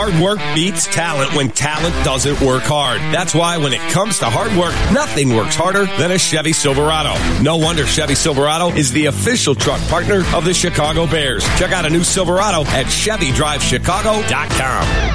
Hard work beats talent when talent doesn't work hard. That's why when it comes to hard work, nothing works harder than a Chevy Silverado. No wonder Chevy Silverado is the official truck partner of the Chicago Bears. Check out a new Silverado at ChevyDriveChicago.com.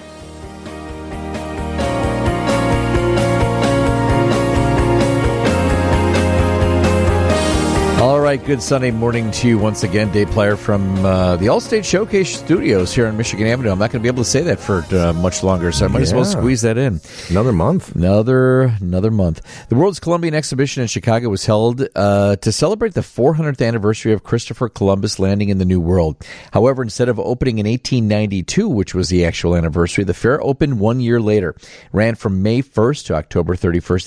All right, good Sunday morning to you once again. Dave Plyer from the Allstate Showcase Studios here on Michigan Avenue. I'm not going to be able to say that for much longer, so I might as well squeeze that in. Another month. Another month. The World's Columbian Exhibition in Chicago was held to celebrate the 400th anniversary of Christopher Columbus landing in the New World. However, instead of opening in 1892, which was the actual anniversary, the fair opened 1 year later. It ran from May 1st to October 31st,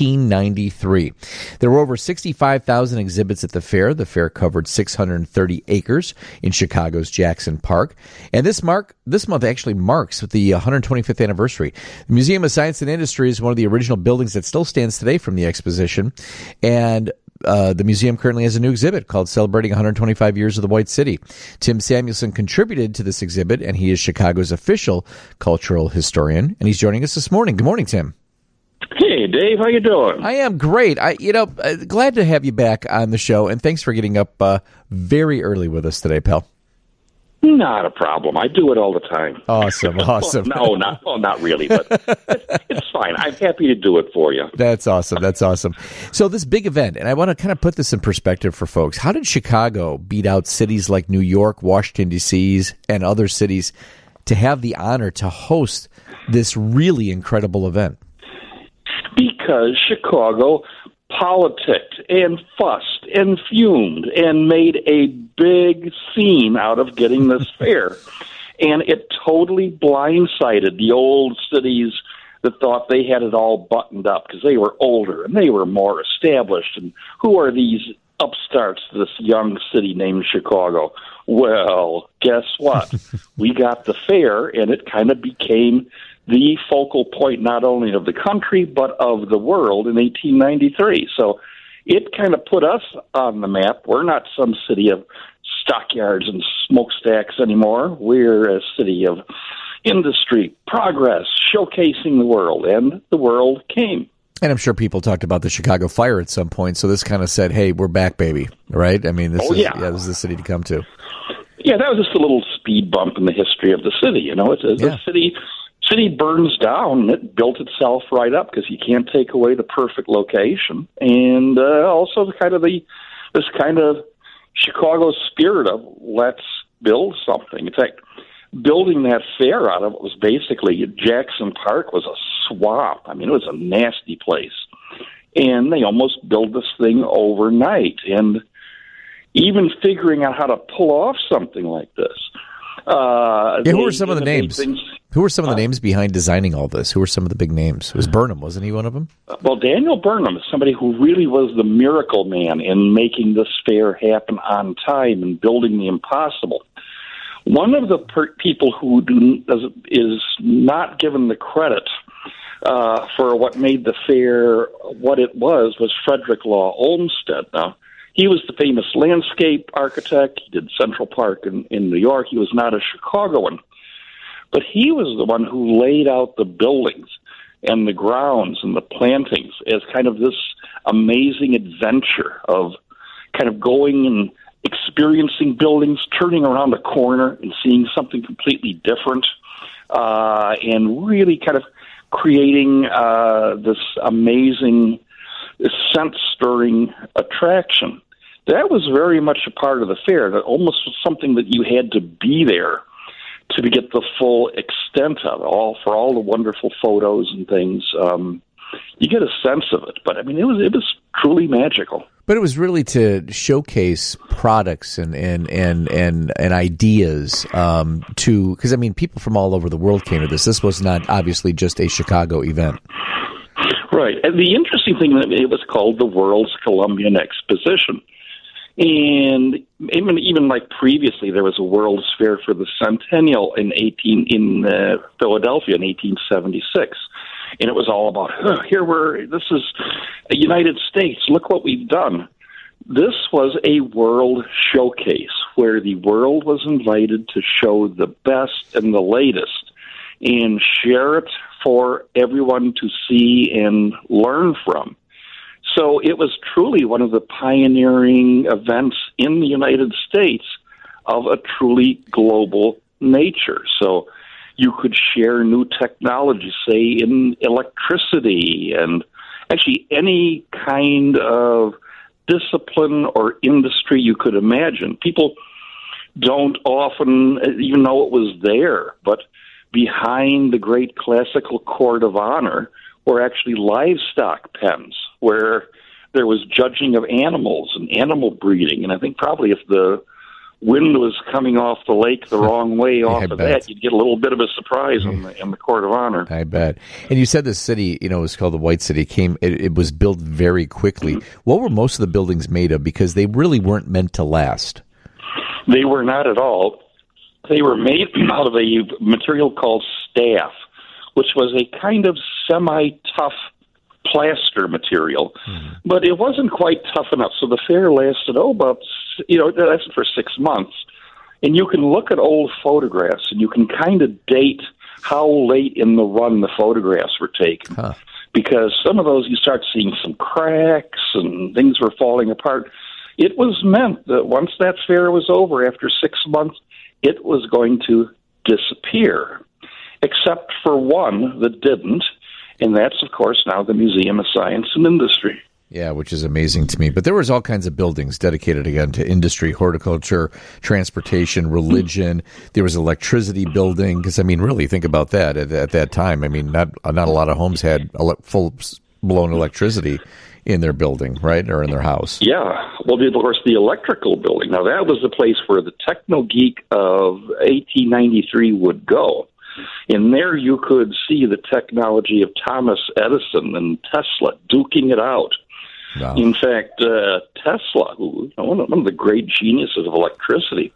1893. There were over 65,000 exhibits at the fair. The fair covered 630 acres in Chicago's Jackson Park. And this month actually marks the 125th anniversary. The Museum of Science and Industry is one of the original buildings that still stands today from the exposition. And the museum currently has a new exhibit called Celebrating 125 Years of the White City. Tim Samuelson contributed to this exhibit, and he is Chicago's official cultural historian. And he's joining us this morning. Good morning, Tim. Hey, Dave, how you doing? I am great. Glad to have you back on the show, and thanks for getting up very early with us today, pal. Not a problem. I do it all the time. Awesome. Not really, but it's fine. I'm happy to do it for you. That's awesome. So this big event, and I want to kind of put this in perspective for folks. How did Chicago beat out cities like New York, Washington, D.C., and other cities to have the honor to host this really incredible event? Because Chicago politicked and fussed and fumed and made a big scene out of getting this fair. And it totally blindsided the old cities that thought they had it all buttoned up because they were older and they were more established. And who are these upstarts to this young city named Chicago? Well, guess what? We got the fair, and it kind of became the focal point not only of the country but of the world in 1893. So it kind of put us on the map. We're not some city of stockyards and smokestacks anymore. We're a city of industry, progress, showcasing the world, and the world came. And I'm sure people talked about the Chicago Fire at some point, so this kind of said, hey, we're back, baby, right? I mean, this is the city to come to. Yeah, that was just a little speed bump in the history of the city. You know, the city burns down, and it built itself right up because you can't take away the perfect location, and also this kind of Chicago spirit of let's build something. In fact, building that fair out of it was basically Jackson Park was a swamp. I mean, it was a nasty place, and they almost built this thing overnight. And even figuring out how to pull off something like this. Who were some of the names? Who were some of the names behind designing all this? Who were some of the big names? It was Burnham, wasn't he one of them? Well, Daniel Burnham is somebody who really was the miracle man in making this fair happen on time and building the impossible. One of the people who is not given the credit for what made the fair what it was Frederick Law Olmsted. Now, he was the famous landscape architect. He did Central Park in New York. He was not a Chicagoan. But he was the one who laid out the buildings and the grounds and the plantings as kind of this amazing adventure of kind of going and experiencing buildings, turning around a corner and seeing something completely different, and really kind of creating this amazing, sense-stirring attraction. That was very much a part of the fair. That almost was something that you had to be there to get the full extent of it, for all the wonderful photos and things. You get a sense of it, but I mean, it was truly magical. But it was really to showcase products and ideas because I mean, people from all over the world came to this. This was not obviously just a Chicago event. Right. And the interesting thing, it was called the World's Columbian Exposition. And even like previously, there was a World's Fair for the Centennial in Philadelphia in 1876. And it was all about, this is a United States, look what we've done. This was a world showcase where the world was invited to show the best and the latest and share it for everyone to see and learn from. So it was truly one of the pioneering events in the United States of a truly global nature. So you could share new technology, say in electricity and actually any kind of discipline or industry you could imagine. People don't often even know it was there, but behind the great classical court of honor were actually livestock pens where there was judging of animals and animal breeding. And I think probably if the wind was coming off the lake the wrong way off of that, you'd get a little bit of a surprise in the court of honor. I bet. And you said this city, it was called the White City. It was built very quickly. What were most of the buildings made of? Because they really weren't meant to last. They were not at all. They were made out of a material called staff, which was a kind of semi-tough plaster material. But it wasn't quite tough enough. So the fair lasted, lasted for 6 months. And you can look at old photographs and you can kind of date how late in the run the photographs were taken. Huh. Because some of those you start seeing some cracks and things were falling apart. It was meant that once that fair was over, after 6 months, it was going to disappear, except for one that didn't, and that's, of course, now the Museum of Science and Industry. Yeah, which is amazing to me. But there was all kinds of buildings dedicated, again, to industry, horticulture, transportation, religion. There was an electricity building, because, really, think about that. At that time, not a lot of homes had full-blown electricity in their building, right, or in their house. Yeah. Well, of course, the electrical building. Now, that was the place where the techno geek of 1893 would go. And there you could see the technology of Thomas Edison and Tesla duking it out. Wow. In fact, Tesla, who one of the great geniuses of electricity,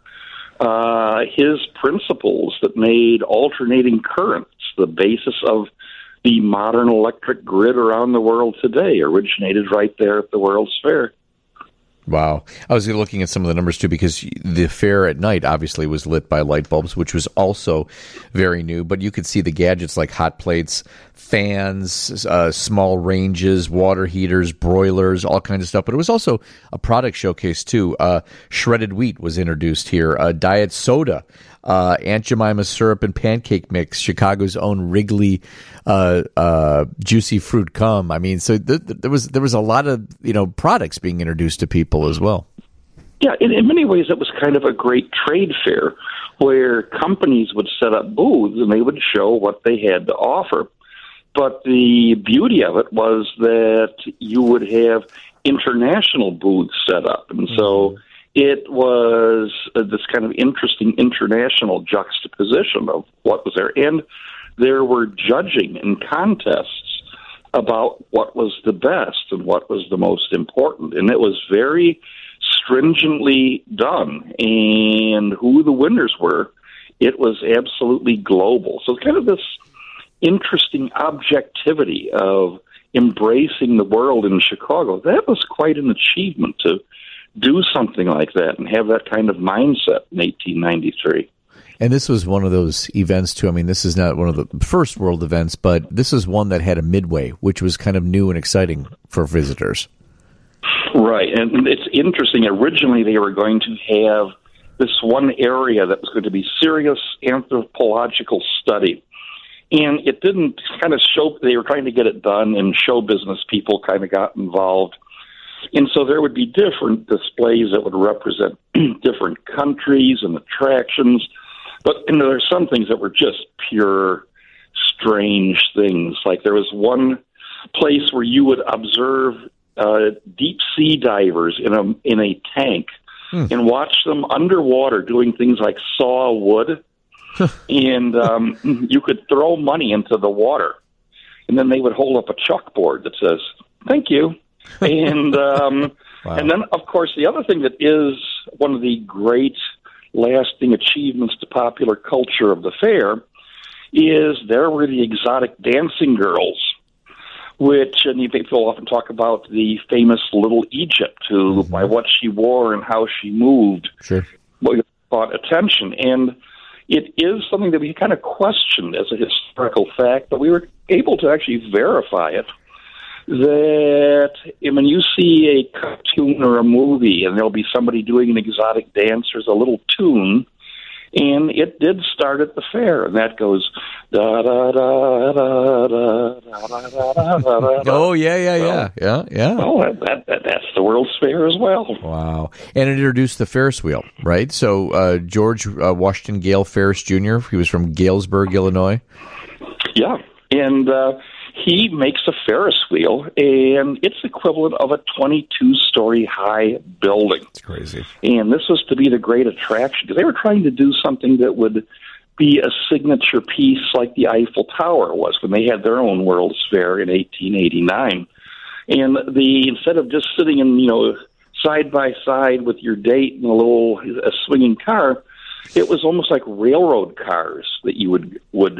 his principles that made alternating currents the basis of the modern electric grid around the world today originated right there at the World's Fair. Wow. I was looking at some of the numbers, too, because the fair at night obviously was lit by light bulbs, which was also very new. But you could see the gadgets like hot plates, fans, small ranges, water heaters, broilers, all kinds of stuff. But it was also a product showcase, too. Shredded wheat was introduced here, diet soda, Aunt Jemima syrup and pancake mix, Chicago's own Wrigley juicy fruit cum. So there was a lot of products being introduced to people as well. Yeah, in many ways, it was kind of a great trade fair where companies would set up booths and they would show what they had to offer. But the beauty of it was that you would have international booths set up, and so it was this kind of interesting international juxtaposition of what was there. And there were judging and contests about what was the best and what was the most important. And it was very stringently done. And who the winners were, it was absolutely global. So kind of this interesting objectivity of embracing the world in Chicago, that was quite an achievement to do something like that and have that kind of mindset in 1893. And this was one of those events, too. This is not one of the first world events, but this is one that had a midway, which was kind of new and exciting for visitors. Right. And it's interesting. Originally, they were going to have this one area that was going to be serious anthropological study. And it didn't kind of show, they were trying to get it done, and show business people kind of got involved. And so there would be different displays that would represent different countries and attractions. But there are some things that were just pure, strange things. Like there was one place where you would observe deep sea divers in a tank and watch them underwater doing things like saw wood. And you could throw money into the water. And then they would hold up a chalkboard that says, "Thank you." And wow. And then, of course, the other thing that is one of the great lasting achievements to popular culture of the fair is there were the exotic dancing girls, which, and people often talk about the famous Little Egypt, who, by what she wore and how she moved, sure, caught attention. And it is something that we kind of questioned as a historical fact, but we were able to actually verify it. That when you see a cartoon or a movie and there'll be somebody doing an exotic dance, there's a little tune, and it did start at the fair, and that goes da da da da da da da da. Oh yeah. Well, that's the World's Fair as well. Wow, and it introduced the Ferris wheel, right? So George Washington Gale Ferris Jr. He was from Galesburg, Illinois. Yeah, and he makes a Ferris wheel, and it's equivalent of a 22-story high building. It's crazy. And this was to be the great attraction, because they were trying to do something that would be a signature piece like the Eiffel Tower was when they had their own World's Fair in 1889. And instead of just sitting in, side by side with your date in a swinging car, it was almost like railroad cars that you would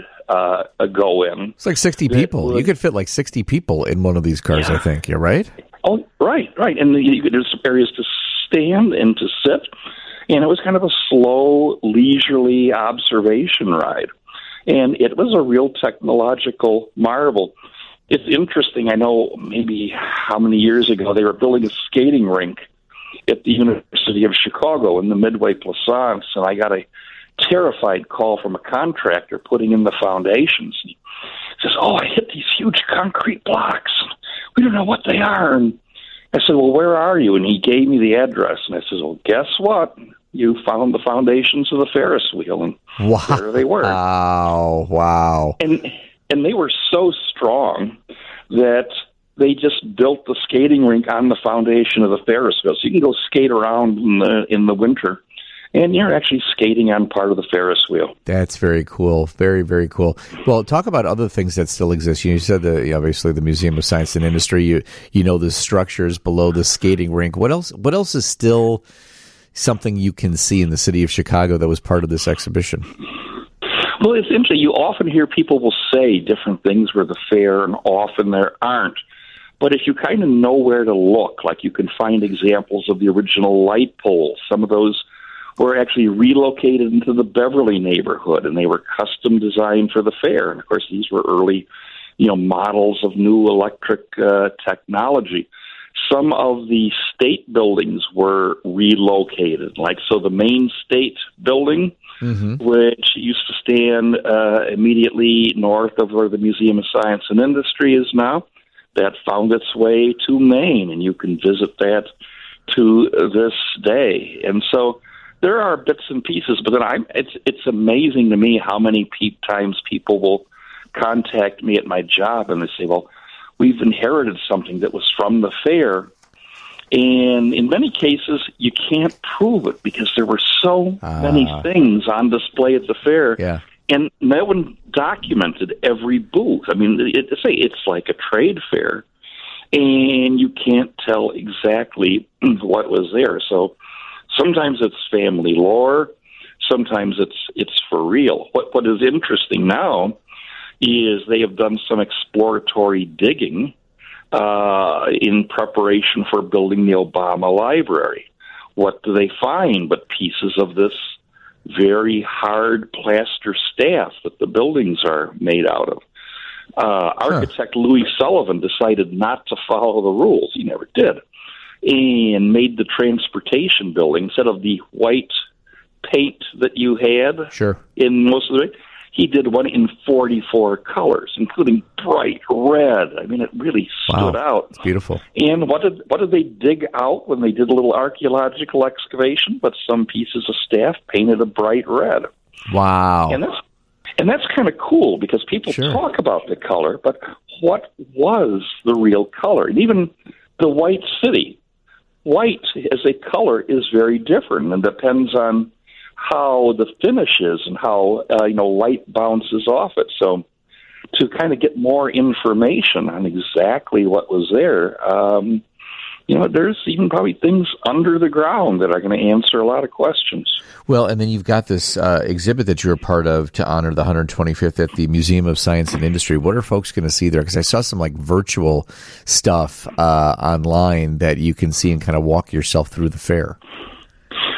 go in. It's like 60 people. You could fit like 60 people in one of these cars, yeah. I think. You're right? Oh, right. And there's areas to stand and to sit. And it was kind of a slow, leisurely observation ride. And it was a real technological marvel. It's interesting. I know maybe how many years ago they were building a skating rink at the University of Chicago in the Midway Plaisance, and I got a terrified call from a contractor putting in the foundations. He says, I hit these huge concrete blocks. We don't know what they are. And I said, well, where are you? And he gave me the address. And I said, well, guess what? You found the foundations of the Ferris wheel. And there they were. Wow. And they were so strong that they just built the skating rink on the foundation of the Ferris wheel. So you can go skate around in the winter, and you're actually skating on part of the Ferris wheel. That's very cool. Very, very cool. Well, talk about other things that still exist. You said obviously the Museum of Science and Industry. You know the structures below the skating rink. What else is still something you can see in the city of Chicago that was part of this exhibition? Well, it's interesting. You often hear people will say different things were the fair, and often there aren't. But if you kind of know where to look, like you can find examples of the original light poles. Some of those were actually relocated into the Beverly neighborhood, and they were custom designed for the fair. And, of course, these were early, models of new electric technology. Some of the state buildings were relocated. So the main state building, which used to stand immediately north of where the Museum of Science and Industry is now, that found its way to Maine, and you can visit that to this day. And so there are bits and pieces, but then it's amazing to me how many times people will contact me at my job and they say, well, we've inherited something that was from the fair. And in many cases, you can't prove it because there were so many things on display at the fair. Yeah. And no one documented every booth. I mean, it's like a trade fair, and you can't tell exactly what was there. So sometimes it's family lore, sometimes it's for real. What is interesting now is they have done some exploratory digging in preparation for building the Obama Library. What do they find but pieces of this very hard plaster staff that the buildings are made out of? Architect Louis Sullivan decided not to follow the rules. He never did. And made the transportation building, instead of the white paint that you had in most of it, he did one in 44 colors, including bright red. I mean, it really stood out. It's beautiful. And what did they dig out when they did a little archaeological excavation? But some pieces of staff painted a bright red. Wow. And that's kind of cool because people talk about the color, but what was the real color? And even the White City, white as a color is very different and depends on how the finish is and how light bounces off it. So to kind of get more information on exactly what was there, there's even probably things under the ground that are going to answer a lot of questions. Well, and then you've got this exhibit that you're a part of to honor the 125th at the Museum of Science and Industry. What are folks going to see there? Because I saw some virtual stuff online that you can see and kind of walk yourself through the fair. Well,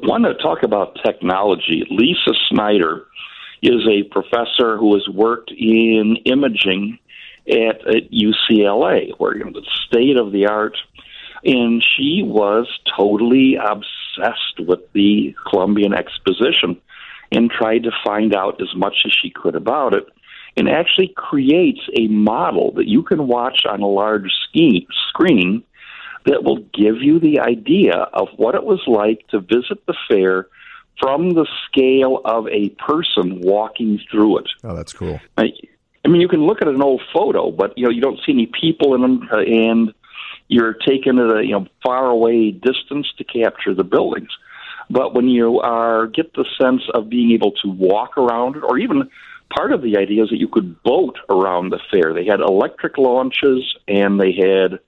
want to talk about technology. Lisa Snyder is a professor who has worked in imaging at UCLA, where the state of the art, and she was totally obsessed with the Columbian Exposition and tried to find out as much as she could about it, and actually creates a model that you can watch on a large screen that will give you the idea of what it was like to visit the fair from the scale of a person walking through it. Oh, that's cool. I mean, you can look at an old photo, but you don't see any people in them, and you're taken at a far away distance to capture the buildings. But when you get the sense of being able to walk around it, or even part of the idea is that you could boat around the fair. They had electric launches, and they had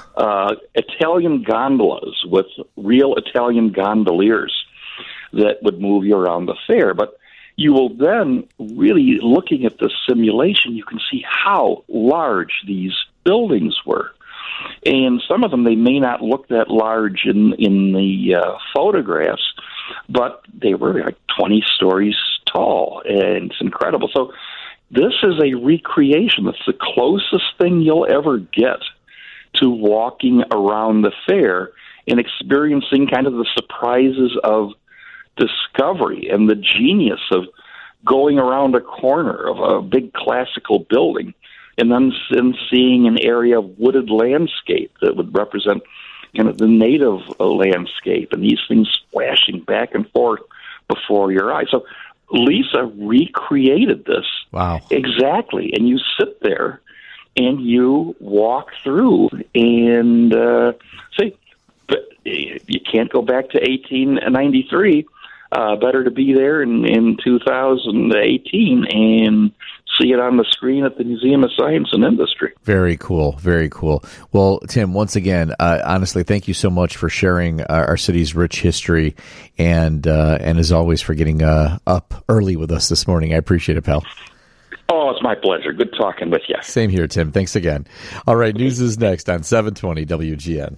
Italian gondolas with real Italian gondoliers that would move you around the fair. But you will then, really looking at the simulation, you can see how large these buildings were. And some of them, they may not look that large in the photographs, but they were like 20 stories tall, and it's incredible. So this is a recreation. It's the closest thing you'll ever get to walking around the fair and experiencing kind of the surprises of discovery and the genius of going around a corner of a big classical building and then seeing an area of wooded landscape that would represent kind of the native landscape, and these things flashing back and forth before your eyes. So Lisa recreated this. Wow. Exactly. And you sit there and you walk through and say, but you can't go back to 1893. Better to be there in 2018 and see it on the screen at the Museum of Science and Industry. Very cool. Very cool. Well, Tim, once again, honestly, thank you so much for sharing our city's rich history and as always for getting up early with us this morning. I appreciate it, pal. Oh, it's my pleasure. Good talking with you. Same here, Tim. Thanks again. All right, news is next on 720 WGN.